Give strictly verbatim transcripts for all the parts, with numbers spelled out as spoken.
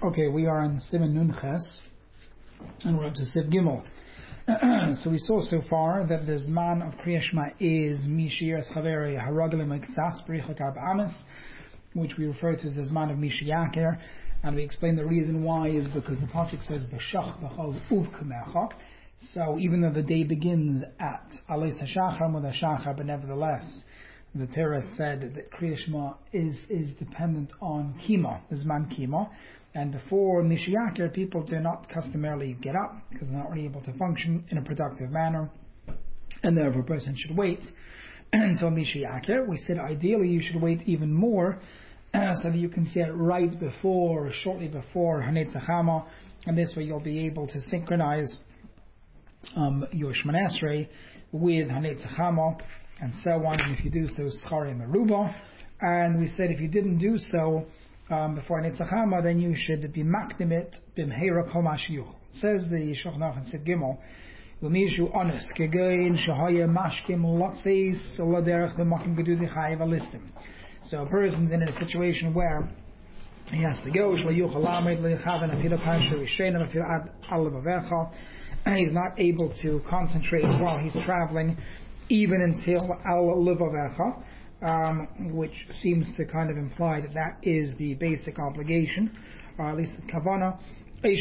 Okay, we are in Siman Nun Ches, and we're up to Siv Gimel. So we saw so far that the Zman of Kriya Shema is Mishir Eschaveri Haraglim Ekzas B'Richak Arba Amis, which we refer to as the Zman of Mishiyaker, and we explained the reason why is because the pasuk says B'Shach B'Chol Uv Kamecha. So even though the day begins at Aleis HaShachar Mud HaShachar, but nevertheless the Torah said that Kriya Shema is is dependent on Kima, the Zman Kima. And before Mishiyaker, people do not customarily get up because they're not really able to function in a productive manner, and therefore a person should wait until Mishiyaker. We said ideally you should wait even more uh, so that you can see it right before or shortly before Hanetz Chama, and this way you'll be able to synchronize um, your Shemona Esrei with Hanetz Chama and so on. And if you do so, Schari Meruba. And we said if you didn't do so Um, before Netzachama, then you should be makdimit b'mheira kol mashiyuch. Says the Shulchan Aruch in Sid Gimel, L'mishu honest kegoyin shahaya mashkim lotzeis laderech b'makim geduzi chayiv alistim. So a person's in a situation where he has to go shlayuch alamed lechaven afilu pashu rishenim afilu ad alabavecha, and he's not able to concentrate while he's traveling, even until al levavecha. Um, which seems to kind of imply that that is the basic obligation, or at least the kavana. I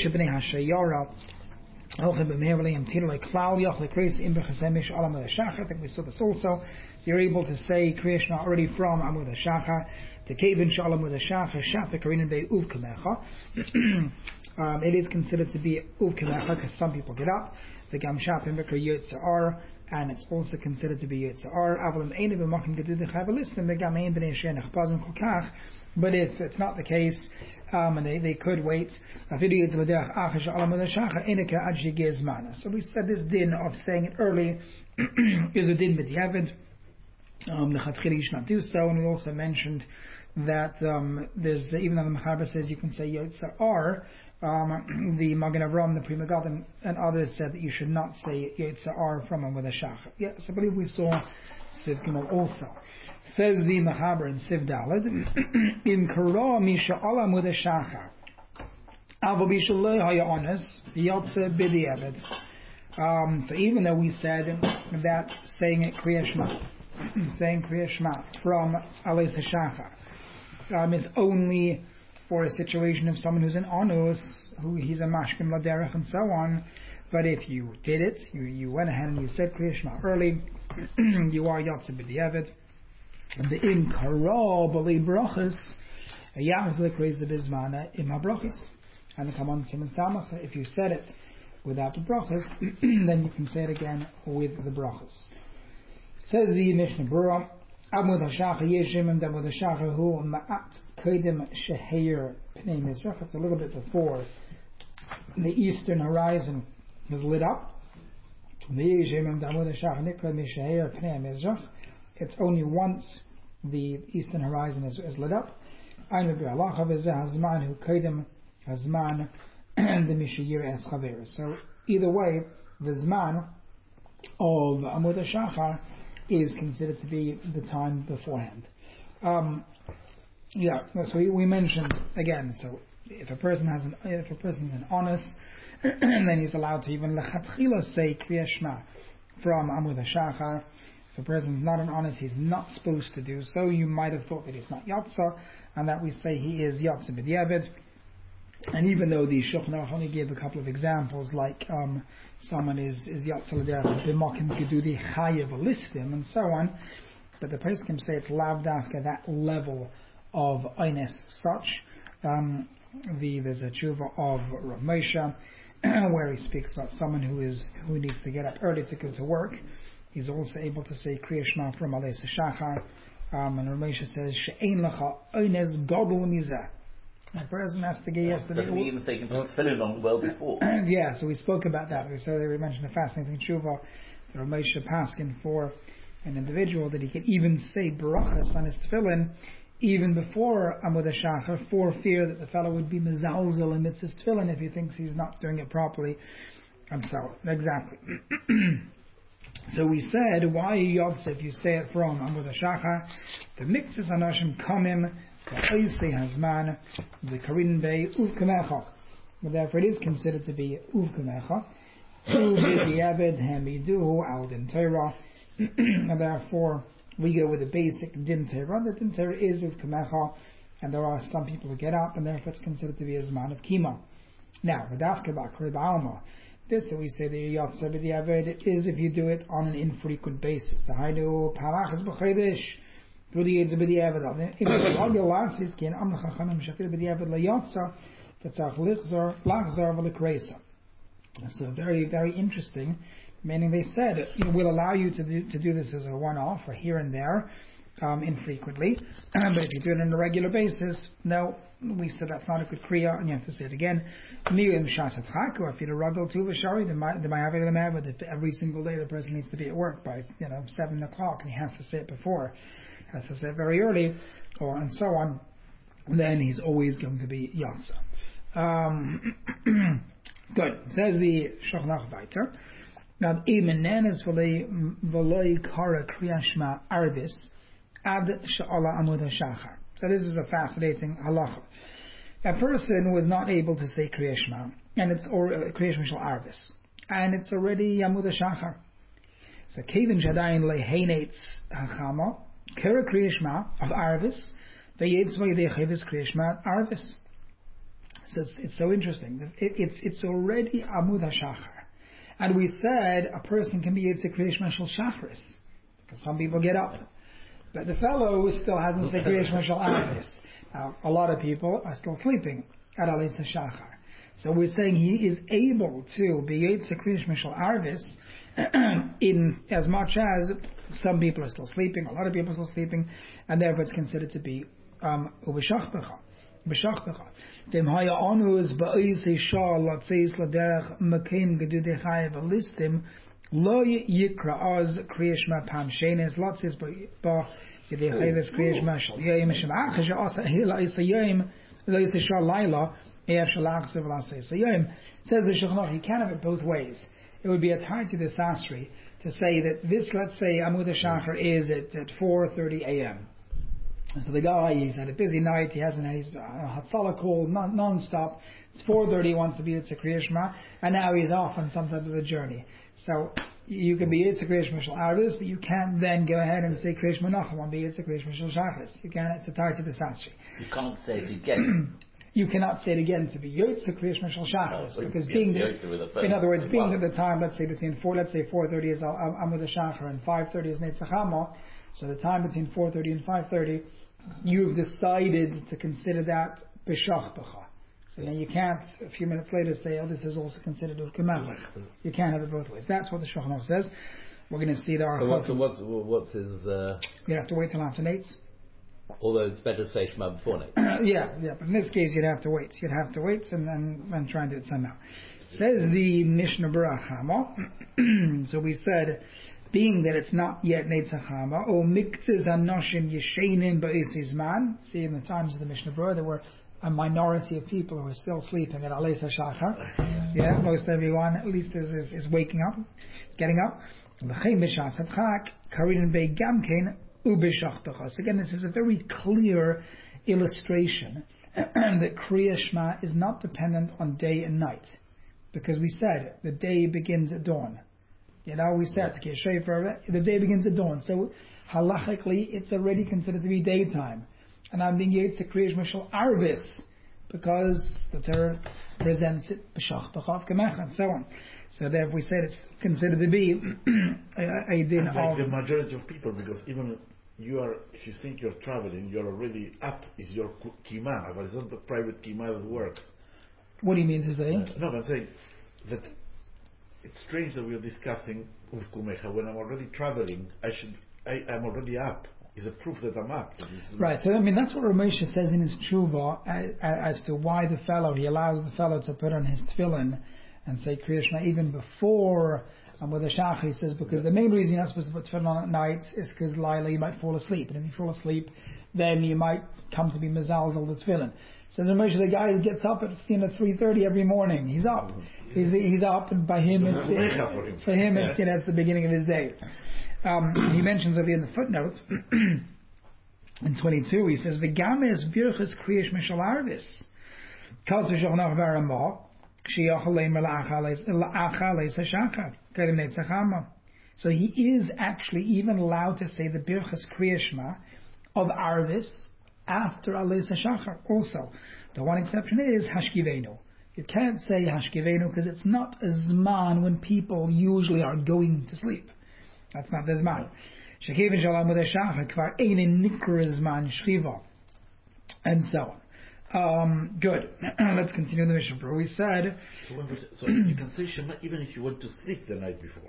think we saw this also. You're able to say Kriya Shema already from Amud HaShachar to Kevin Shalom Amud HaShachar Shafik Karinin Bei Uv Kamecha. It is considered to be Uv Kamecha because some people get up. The Gam Shapim Bekar Yotzar, and it's also considered to be Yitzhar. But if it's not the case, um, and they, they could wait, so we said this din of saying it early is a din b'diavad. Um, the Chatchili you should not do so, and we also mentioned that um, there's the, even though the Mechaber says you can say Yitzhar, Um, the Magen Avram, the Pri Megadim, and others said that you should not say Yitzhar from Amud HaShachar. Yes, I believe we saw Siv Gimel also. Says the Mechaber in Siv Daled, in Kara Misha Ala Amud HaShachar, Avo Bisha Lo Haya Ones, Yotze B'Diavad. Um, so even though we said that saying it Kriya Shema, saying Kriya Shema from Aleis HaShachar um, is only for a situation of someone who's an onus, who he's a mashkim laderech and so on. But if you did it, you, you went ahead and you said Kriya Shema early, you are yotze b'diavad. The in kara b'lei brachas, yachz lekreiz b'zmana im habrachas. And come on Siman Samach, if you said it without the brachas, then you can say it again with the brachas. Says the Mishnah Berurah, Amud HaShachar Yeshim and Amud HaShachar Hu Ma'at Kodim Sheheir Pnei Mizrach. It's a little bit before the eastern horizon is lit up. Yeshim and Amud HaShachar Nikra Misheheir Pnei Mizrach. It's only once the eastern horizon is, is lit up. Ein Rabbi Allah V'zeh Hazman Hu Kodim Hazman and the Misheheir Es Chaver. So either way, the Zman of Amud HaShachar is considered to be the time beforehand. Um, yeah, so we, we mentioned again. So if a person has an, if a person is an honest, then he's allowed to even lechatchila say Kriya Shema from Amud HaShachar. If a person is not an honest, he's not supposed to do so. You might have thought that he's not Yatza, and that we say he is Yatza b'diavad. And even though the Shulchan Aruch only gave a couple of examples, like um, someone is is Yatza l'derech b'makim gedudi chayev listim and so on, but the person can say it's lav dafka that level of eines such. Um, the there's a tshuva of Rav Moshe where he speaks about someone who is who needs to get up early to go to work. He's also able to say Kriya Shema from Aleis HaShachar, um, and Rav Moshe says she'ein lecha eines gadol mizeh. The person has to get yesterday. Doesn't he even say you can put tefillin on well before? Yeah, so we spoke about that. So we mentioned a fascinating tshuva that Rav Moshe paskin for an individual that he can even say brachas on his tefillin even before Amud HaShachar, for fear that the fellow would be mezalzel amidst his tefillin if he thinks he's not doing it properly. And so, exactly. So we said, why Yotze if you say it from Amud HaShachar? The mixes anashim kamim So Oisei Hazman, the Karin Bay, Uvkamecha. But therefore it is considered to be Uvkamecha. Uvkamecha, Hamiduhu, Al Din Torah. And therefore we go with the basic Din Torah. The Din Torah is Uvkamecha. And there are some people who get up, and therefore it's considered to be a Zman of Kima. Now, Radafka Bakri Alma. This that we say the Yatsa B'diavad is if you do it on an infrequent basis. The Hainu Palachas B'Chodesh through the Yatsa B'diavad. If it's Agil Lasis, Kin Amna Chachanam Shafir B'diavad LaYatsa, Tatzach Lichzar, Lachzar V'Lekresa. So very, very interesting. Meaning they said it will allow you to do, to do this as a one-off or here and there, um, infrequently. But if you do it on a regular basis, no. We said that's not a good kriya, and you have to say it again. Miriam Shasat Chak, or if you're a ruggle to Vashari, then my have it if every single day the person needs to be at work by, you know, seven o'clock, and he has to say it before, has to say it very early, or and so on, then he's always going to be Yatsa. Um, good. It says the Shochnach weiter. Now, Imenanis v'loi kara kriyashma arbis ad she'ala amud hashachar. So this is a fascinating halacha. A person was not able to say Kriya Shema, and it's or Kriya Shema Shel Arvis, and it's already Yamud HaShachar. So Kevin Jadayin Leheneitz Hachama Kira Kriya Shema of Arvis, the Yetzvah Yedechevis Kriya Shema Arvis. So it's, it's so interesting. It, it's it's already Amud HaShachar, and we said a person can be Yetzvah Kriya Shema Shel Shachris because some people get up. But the fellow still hasn't said Kriya Shema Shel Arvis. Now, a lot of people are still sleeping at Alis HaShachar. So we're saying he is able to be Yitzhak Kriya Shema Shel Arvis in as much as some people are still sleeping, a lot of people are still sleeping, and therefore it's considered to be Ubeshachbecha. Ubeshachbecha. Dem haya onus ba'is Shah latzeis laderech makim gedude chayev alistim Lo yikra az Kriya Shema pam shenes latzeis ba yedechayves Kriya Shema shel yom shem achash asa hila is the yom lo is shal laila ef shalach sev latzeis yom. Says the Shulchan Aruch, you can't have it both ways. It would be a tie to the sasri to say that this, let's say Amud HaShachar is at, at four thirty a.m. So the guy, he's had a busy night, he hasn't had his uh, Hatzalah call non, non-stop, it's four thirty, he wants to be at Kriya Shema, and now he's off on some type of a journey. So you can be at Kriya Shema Shel Arvis, but you can't then go ahead and say Kriya Shema Nachal and be at Kriya Shema Shel Shachris. You can't, it's a tie to the Sasri. You can't say it again. You cannot say it again to be Yotze Kriya Shema Shel Shachris, no, because being the, in other words, being at the time, let's say between four, let's say four thirty is Amud HaShachar and five thirty is Netzach Hama, so the time between four thirty and five thirty, you've decided to consider that B'Shach B'cha. So now you can't, a few minutes later, say, oh, this is also considered Ukemach. You can't have it both ways. That's what the Shulchan Aruch says. We're going to see there. So what's, what's, what's his... Uh, you have to wait till after Nate's. Although it's better to say Shema before Nate's. yeah, yeah, but in this case you'd have to wait. You'd have to wait and, and, and try and do it somehow. Says the Mishnah Berurah Chama. So we said, being that it's not yet Netzach Hama, or Miktzes Anoshim Yeshenim Ba'is Izman. See, in the times of the Mishnah Berurah, there were a minority of people who are still sleeping at Alis HaShachar. Yeah, most everyone at least is, is, is waking up, getting up. So again, this is a very clear illustration that Kriya Shema is not dependent on day and night. Because we said the day begins at dawn. You know, we said the day begins at dawn. So halachically, it's already considered to be daytime. And I'm being Yitzhak Kriya Shema Shel Arvis because the Torah presents it b'shach b'chav k'mech and so on. So therefore we said it's considered to be a, a din like of the majority of people, because even you are, if you think you're traveling, you're already up. Is your kima, but it's not the private kima that works. What do you mean to say? Uh, no, I'm saying that it's strange that we are discussing uvkumecha when I'm already traveling. I should, I, I'm already up. Is a proof that I'm up. Right, so I mean that's what Ramesha says in his tshuva as, as to why the fellow, he allows the fellow to put on his tefillin and say Kriya Shema even before um, with the Shach. He says because the main reason you're not supposed to put tefillin on at night is because Laila you might fall asleep, and if you fall asleep then you might come to be mezalzel the tefillin. Says Ramesha, the guy who gets up at you know three thirty every morning, he's up. He's he's up, and by him it's, it, for him it's you know, it's the beginning of his day. Um, he mentions over here in the footnotes In twenty-two, he says, "V'gam es birchas kriyish mishal arvis." Kal tzishach nach v'aramah, k'shiyach aleim la'achal le'sashachar, k'erim ne'tzachama. So he is actually even allowed to say the birchas kriyishma of arvis after Aleis HaShachar. Also, the one exception is Hashkivenu. You can't say Hashkivenu because it's not a Zman when people usually are going to sleep. That's not the Zman. Shekivin Shalom with HaShachar, Kvar Einen Nikra Zman Shchiva. And so on. Um, good. Let's continue the mission. We said... So, when we, so you can say Shema even if you went to sleep the night before.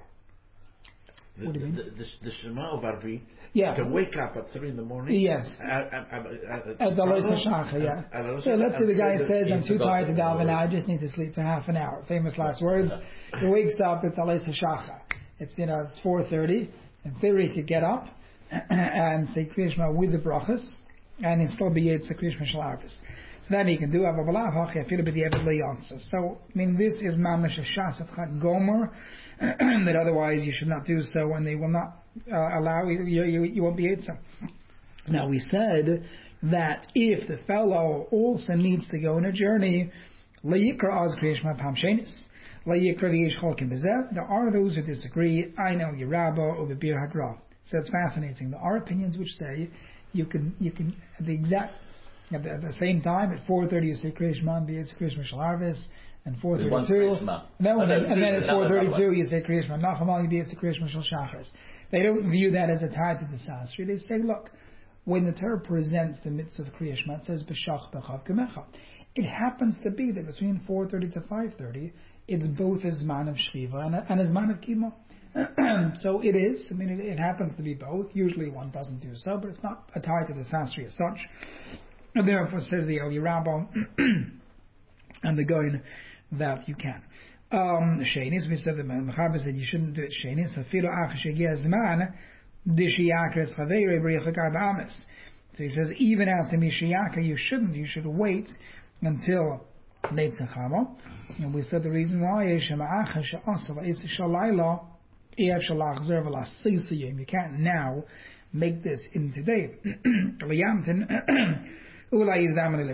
The, what do you mean? The, the, the Shema of Arvi, yeah. You can wake up at three in the morning. Yes. At the Aleis HaShachar, yeah. So let's say the guy says, I'm too tired to daven now, I just need to sleep for half an hour. Famous last words. He wakes up, it's Aleis HaShachar. It's, you know, it's four thirty. In theory, he could get up and say Kriya Shema with the brachas, and he'll still be Yetz Kriya Shema Shel Arvis. Then he can do Ava Balach, Hafil B'Diavad Le'yansa. So, I mean, this is Mamash Shas of Chag Gomer, that otherwise you should not do so, and they will not uh, allow you, you, you won't be Yetza. Now, we said that if the fellow also needs to go on a journey, Le'yikra Az Kriya Shema Pam Shenis, Le'yikra V'yish Cholkim B'zeh, there are those who disagree. I know Yerabba or B'bir Hagra. So it's fascinating. There are opinions which say you can, you can, the exact, At the, at the same time, at four thirty you say Kriya Shema and B'yetz Kriya Shema Shel Arvis, and four thirty-two, no, and, and then at four thirty-two you say Kriya Shema Nachama and B'yetz Kriya Shema Shel Shachris. They don't view that as a tie to the Sasri. They say, look, when the Torah presents the mitzvah of Kriya Shema, it says B'shach B'chav Kemecha. It happens to be that between four thirty to five thirty, it's both a Zman of Shchiva and a, and a Zman of Kimo. So it is, I mean, it, it happens to be both. Usually one doesn't do so, but it's not a tie to the Sasri as such. And therefore, says the Eli Rabbah and the Goin that you can. Um, Shenis, we said the Mechaber said you shouldn't do it. Shenis, Hafilo Achash Yegiaz Man, Dishiyakres Chavere Briachakar Ba'amis. So he says, even after Mishiyaka, you shouldn't. You should wait until late Sechama. And we said the reason why is Shema Achash Asava is Shalayla Eav Shalach Zervala Sisayim. You can't now make this in today. Meaning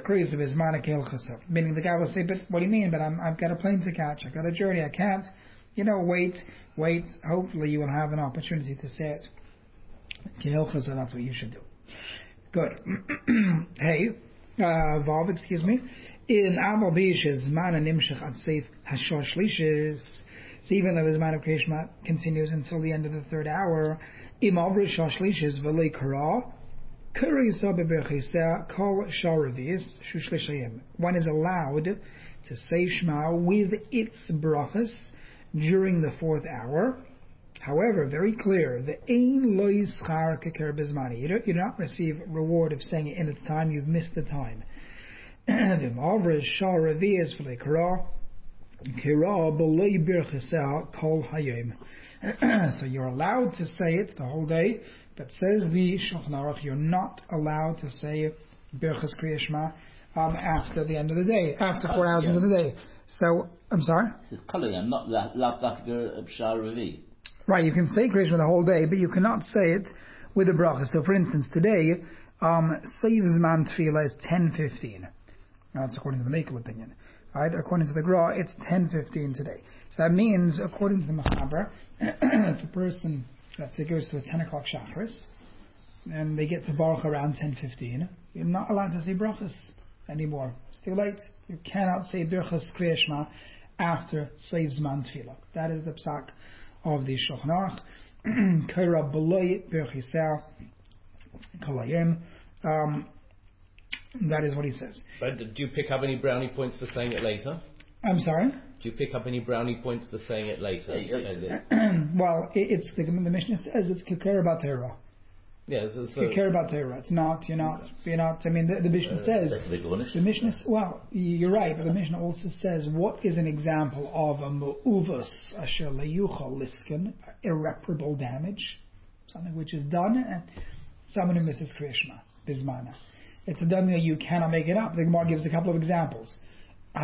the guy will say, but what do you mean? But I'm, I've got a plane to catch, I've got a journey, I can't. You know, wait, wait. Hopefully you will have an opportunity to say it. That's what you should do. Good. Hey, uh, Vav, excuse me. In Amal Bish's man and Nimshach at Seif Hashor Shlishis. So even though the Zman of Kriya Shema continues until the end of the third hour, Im Avri Shor Shlishis V'lei Kara. One is allowed to say Shema with its brachas during the fourth hour. However, very clear, the ein lo yischar keker bezmani. You do not receive reward of saying it in its time. You've missed the time. The mavra shar revias for the kara kara b'lei birchaseh kol hayom. So you're allowed to say it the whole day. But says the Shulchan Aruch, you're not allowed to say Birchas Kriya Shema um, after the end of the day, after four hours into the day. So, I'm sorry? This is Kalayam, not Lav Dafgar Shah Revi. Right, you can say Kriya Shema the whole day, but you cannot say it with a bracha. So, for instance, today, um, Seiv Zman Tefillah is ten fifteen. That's according to the Mekel opinion. Right? According to the Gra, it's ten fifteen today. So that means, according to the Mechaber, if a person, let's say, goes to the ten o'clock Shachris, and they get to Baruch around ten fifteen, you're not allowed to say brachas anymore. It's too late. You cannot say Birchas Kriya Shema after Seiv Zman Tefillah. That is the psak of the Shulchan Aruch. Kaira B'loi Birchisah Kalayim. Um That is what he says. But do you pick up any brownie points for saying it later? I'm sorry? Do you pick up any brownie points for saying it later? Well, it, it's the, the Mishnah says it's Kikar Batera. Yes, yeah, so Kikar Batera. It's not, you're not, you're not, I mean, the, the Mishnah uh, says, the Mishnah, well, you're right, but the Mishnah also says, what is an example of a mu'uvas asher leyuchal liskin, irreparable damage, something which is done, and someone who misses Kriya Shema, Bismana. It's a done that you cannot make it up. The Gemara gives a couple of examples. It's a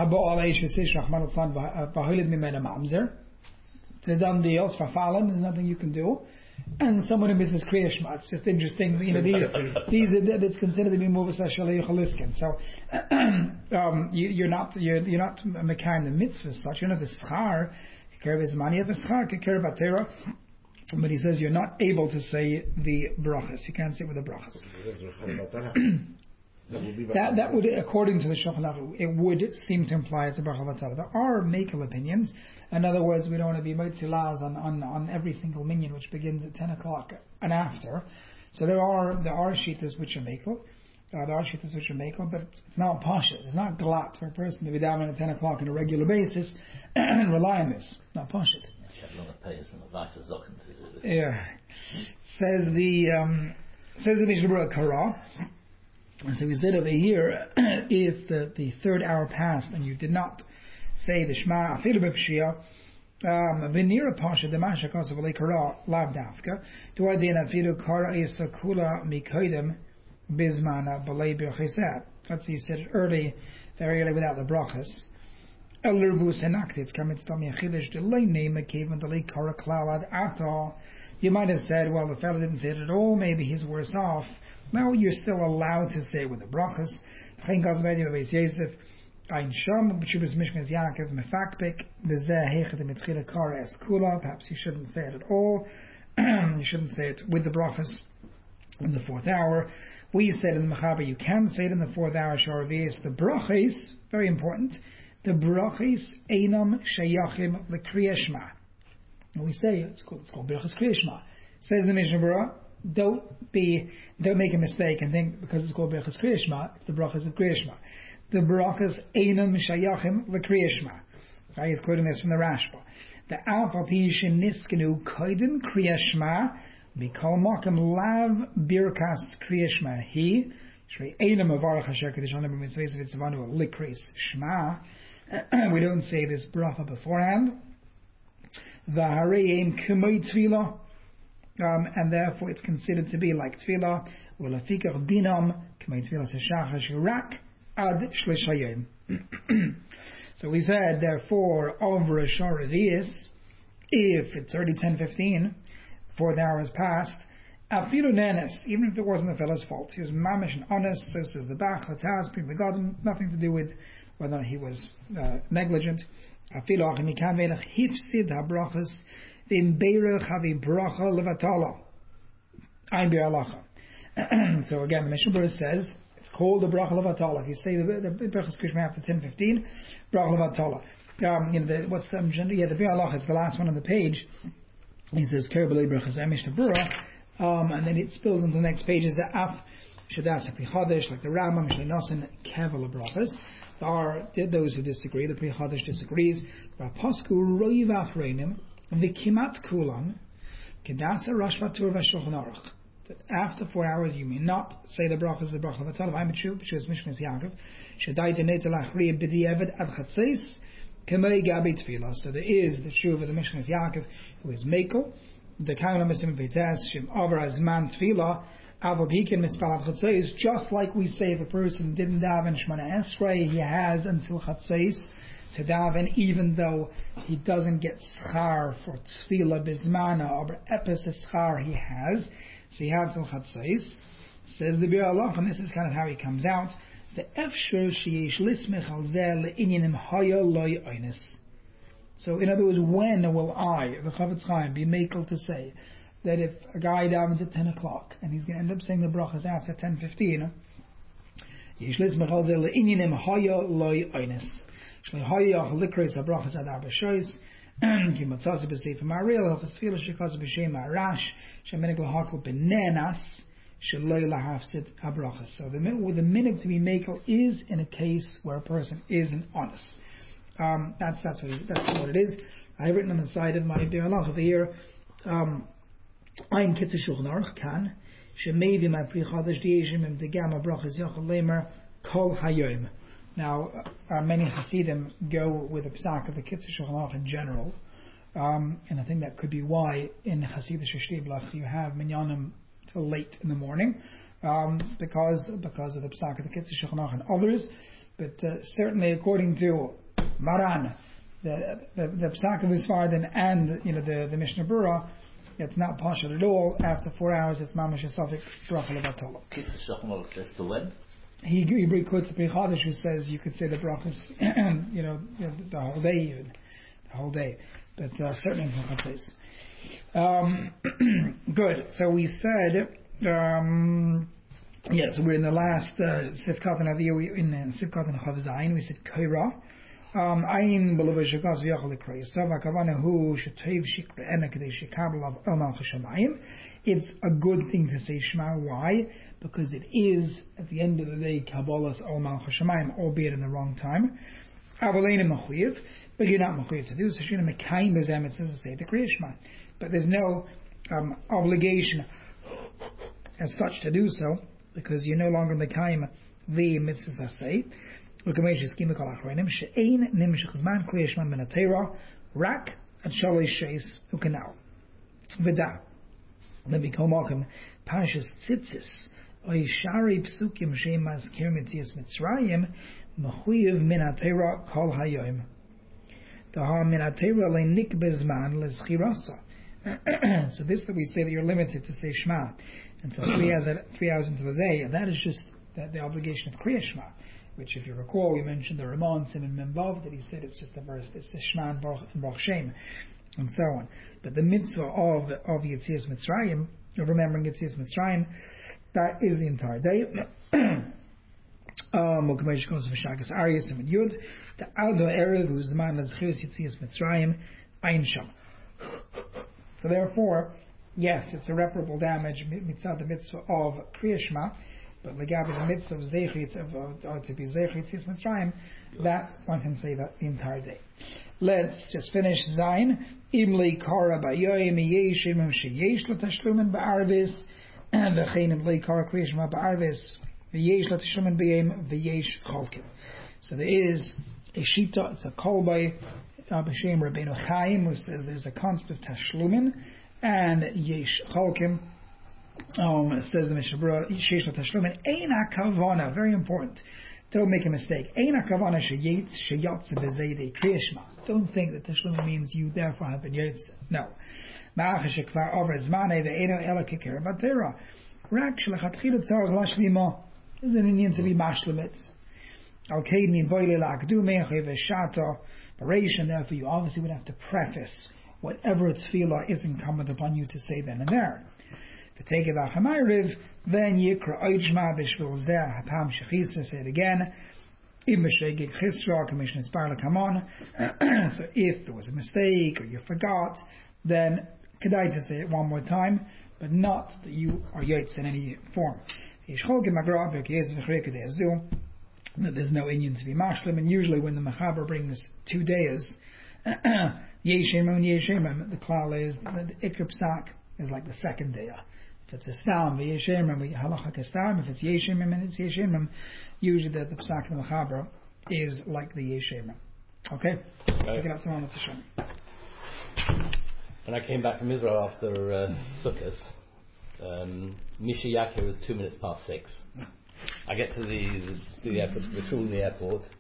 done deal. It's for fallen. There's nothing you can do. and someone who misses Kriya Shema. It's just interesting, you know, these, these are, that's considered to be Muvas HaShalei Chaliskin. So, um, you, you're not, you're, you're not Mekayim the mitzvah as such. You're not the Schar, Kekir Bezmani, the Schar, Kekir Batera. But he says you're not able to say the brachas. You can't say it with the brachas. that that would, according to the Shulchan Aruch, it would seem to imply it's a bracha vatala. There are makel opinions. In other words, we don't want to be motzilaz on, on on every single minyan which begins at ten o'clock and after. So there are there are shittas which are makel. Uh, there are shittas which are makel, but it's, it's not pasha. It's not glat for a person to be down at ten o'clock on a regular basis and rely on this. Not pasha. Yeah. Says the um, says the Mishnah Berurah Kara. So we said over here, if the, the third hour passed and you did not say the Shema Afilu B'Pshia, V'nira Pasha Demasha Kosav Alei Kara Lav Dafka, Duadin Afilu Kara Isakula Mikoidem Bizmana B'Lei B'Chesed. That's you said it early, very early without the brachas. You might have said, well, the fellow didn't say it at all, maybe he's worse off. No, you're still allowed to say it with the brachas. Perhaps you shouldn't say it at all. You shouldn't say it with the brachas in the fourth hour. We said in the Mechaber you can say it in the fourth hour, Sharavias. The brachas, very important. The brachis einam shayachim l'kriya shema. And we say it's called it's called brachis kriya shema. Says the Mishnah Berurah, don't be don't make a mistake and think because it's called brachis kriya shema, the brachis of kriya shema. The brachis einam shayachim l'kriya shema. Right, he's quoting this from the Rashba. The alpha pi sheniskenu koidem kriya shema mikol makom lav birkas kriya shema. He shrei einam avarach hasher kadosh anam b'mitzvahs v'tzavanu l'kris shema. We don't say this bracha beforehand. V'harei ein k'moi tefillah, and therefore it's considered to be like tefillah. V'lefikach dinam k'moi tefillah seshachar shirak ad shlish hayom. So we said, therefore, over a shor revius, if it's already ten fifteen, fourth hour has passed, afilu nenes, even if it wasn't the fellow's fault, he was mamish and honest. So says the Bach, Lataz, Pri Megadim, nothing to do with whether he was uh, negligent. So again, the Mishnah Berurah says it's called the bracha levatala. If you say the the brachas krishma after ten fifteen, bracha levatala. Um, you know the, what's the yeah the Biur Halacha? It's the last one on the page. He says kerbelei brachas Mishnah Berurah, um, and then it spills into the next page. Is the af shadas pri chodesh like the Rambam Mishnah Nasan kevel brachas. There are those who disagree. The Pri Chadash disagrees. Pasku roiv afreinim v'kimat kulan kedasa rashvatur v'shulchan aruch. That after four hours you may not say the brachas the bracha v'talav. I'm true because Mishnas Yaakov shadai denei telachriya b'diavad ad chatzis k'mei gabi tefillah. So there is the shuv of the Mishnas Yaakov who is mekel the kainam misim v'tes shem avar azman tefillah. Is just like we say if a person didn't daven Shemona Esrei, he has until Chatzos to daven, even though he doesn't get schar for Tefillah Bizmana or Epis schar he has, so he has until Chatzos. Says the Biur Halacha, and this is kind of how he comes out. The Efshur sheyesh lismech al zeh le'inyanim haya loy oines. So in other words, when will I, the Chavetz Chaim, be makel to say that if a guy davens at ten o'clock and he's going to end up saying the brachas after ten fifteen, Yishlis Mechal Zel Inyanim Haya Loi Oines. Shlei Haya Likris Abrachas Ad Arba Shois. Kimatzas B'Seif Maril Hafas Tefillah Shekas B'Shem Arash Shemenik Lahakol B'Nenas Sheloi Lahafsid Abrachas. So the minute, the minute to be makel is in a case where a person isn't honest. Um, that's that's what it, that's what it is. I've written on the side of my Biur Halacha over here. Um, I'm Kitzur Shulchan Aruch Kan Shemevi my Pri Chadash Dieshim Im Degama Brachas Yochel Lemer Kol Hayom. Now, uh, many Hasidim go with the psak of the Kitzur Shulchan Aruch in general, um, and I think that could be why in Hasidish Shtiblach you have minyanim till late in the morning, um, because because of the psak of the Kitzur Shulchan Aruch and others. But uh, certainly, according to Maran, the the, the psak of Isfarden and you know the the Mishnah Berurah. it's not partial at all. After four hours, it's mamash esophic bracha levatolo. Kids Shachmal says to when? He he quotes the Pri Chadash, who says you could say the brachas, you know, you know, the whole day even, the whole day, but uh, certainly in some place. Um, good. So we said, um, yes, we're in the last Sifkat and Aviyah in Sifkat and Chav Zayin. We said Kaira. Um, Ayin b'levei shekas v'yachal l'krei. So v'akavana hu shetayv shikra ena k'dei shekabel av el malchus shamayim. It's a good thing to say Shema. Why? Because it is, at the end of the day, Kabbalah's el malchus shamayim, albeit in the wrong time. Avalein mechuyev, but you're not mechuyev to do so. Shina mekayim b'zem, it says to say the Kriya Shema. But there's no um, obligation as such to do so, because you're no longer mekayim the mitzvahs asay. Look at me, she's schema kol achronim. She'ein nimshich zman Kriya Shema min haTorah rak at shalish sheis ukanal. V'da. Then we come on Parshas Tzitzis. Oy shari psukim she'emaz kir mitzias Mitzrayim mechuyev min haTorah kol hayom. Daha min haTorah le'nik bezman lezchirasa. So this that we say that you're limited to say Shema until three hours, three hours into the day, and that is just the, the obligation of Kriya Shema, which, if you recall, we mentioned the Ramon Simon Membav that he said it's just a verse, it's the Shema and Baruch, and Baruch Shem, and so on. But the mitzvah of of Yetzias Mitzrayim, of remembering Yetzias Mitzrayim, that is the entire day. Um, Yud, the Aldo Erev, whose man is Yetzias Mitzrayim, Ein Sham. So therefore, yes, it's irreparable damage mitzvah the mitzvah of Kriya Shema, but legabe the mitzvah of Zeichit of to be Zeichit Yetzias Mitzrayim, that one can say that the entire day. Let's just finish Zayin. Imli kara bayoyim yesh imim sheyesh l'tashlumen ba'arvis, and v'chein imli kara Kriya Shema ba'arvis v'yesh l'tashlumen b'yem v'yesh cholkim. So there is a shita, it's a kolbay. B'Shem Rabbeinu Chaim, who says there's a concept of Tashlumin and Yesh Cholkim. Um, it says the Mishnah Berurah, Yesh Tashlumin Ein HaKavana, very important. Don't make a mistake. Ein HaKavana Sheyetz Sheyotze B'Zeidei Kriya Shema. Don't think that Tashlumin means you therefore have been Yotze. No. Ma'acha Shekvar Over Zmanei Ve'eno Ela Kekera Batera. Rak Shlachatchila Tzarech Lashvima. This is an Indian to be Mashlemitz. Al Kedni Boile La'akdu Me'achiv V'Shata. And therefore you obviously would have to preface whatever its tefillah is incumbent upon you to say then and there. If you take it Achamayriv, then Yikra Oijma Bishvil Zeh Hatam Shechisa, say it again. Imashegig Chisra, Commission Inspire Kamon. So if there was a mistake or you forgot, then Kedai to say it one more time, but not that you are Yotz in any form. That there's no Indian to be mashlim, and usually when the mechaber brings two days, yeshemim and yeshemim, the klal is the ikr psak is like the second day. If it's a stam, yeshemim, we halacha kastam. If it's yeshemim and it's yeshemim, usually the, the psak in the mechaber is like the yeshemim. Okay, pick it up to Mama Tishon. When I came back from Israel after uh, Sukkot, um, Misha Yaakov was two minutes past six. I get to the the, the airport, the shul in the airport,